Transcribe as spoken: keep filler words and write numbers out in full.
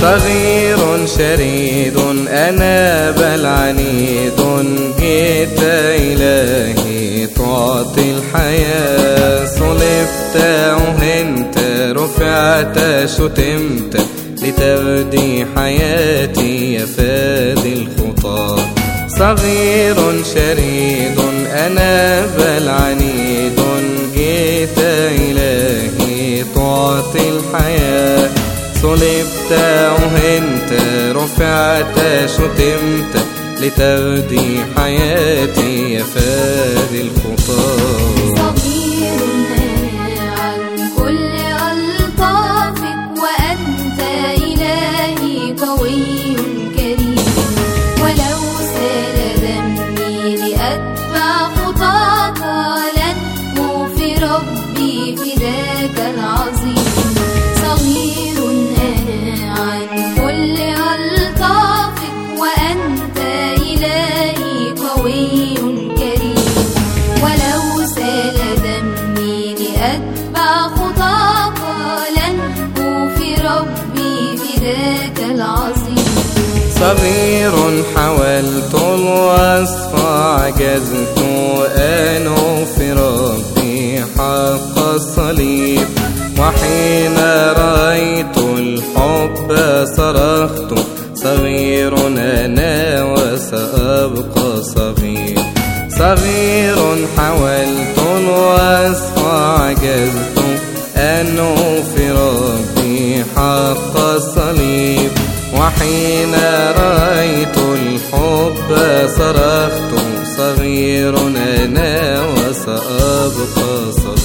صغير شريد أنا بل عنيد، جئت إلهي تعطي الحياة. صلبت أهنت رفعت شتمت، لتبدي حياتي يا فادي الخطاة. صغير شريد أنا بل عنيد، جئت إلهي تعطي الحياة. صلبت أهنت رفعت شتمت، لتبدي حياتي يا فادي الخطاة. صغير أنا عن كل ألطافك، وأنت إلهي قوي كريم. ولو سال دمي لأتبع خطاك، لن أوفي ربي فداك العظيم. صغير أنا عن كل ألطافك، وأنت إلهي قوي كريم. ولو سال دمي لأتبع خطاك، لن أوفي ربي فداك العظيم. صغير حاولت الوصف عجزت أن أوفي ربي حق الصليب. وحين رأيت الحب صرخت، صغير أنا وسأبقى صغير. صغير حاولت الوصف عجزت أن أوفي ربي حق الصليب. وحين رأيت الحب صرخت، صغير أنا وسأبقى صغير.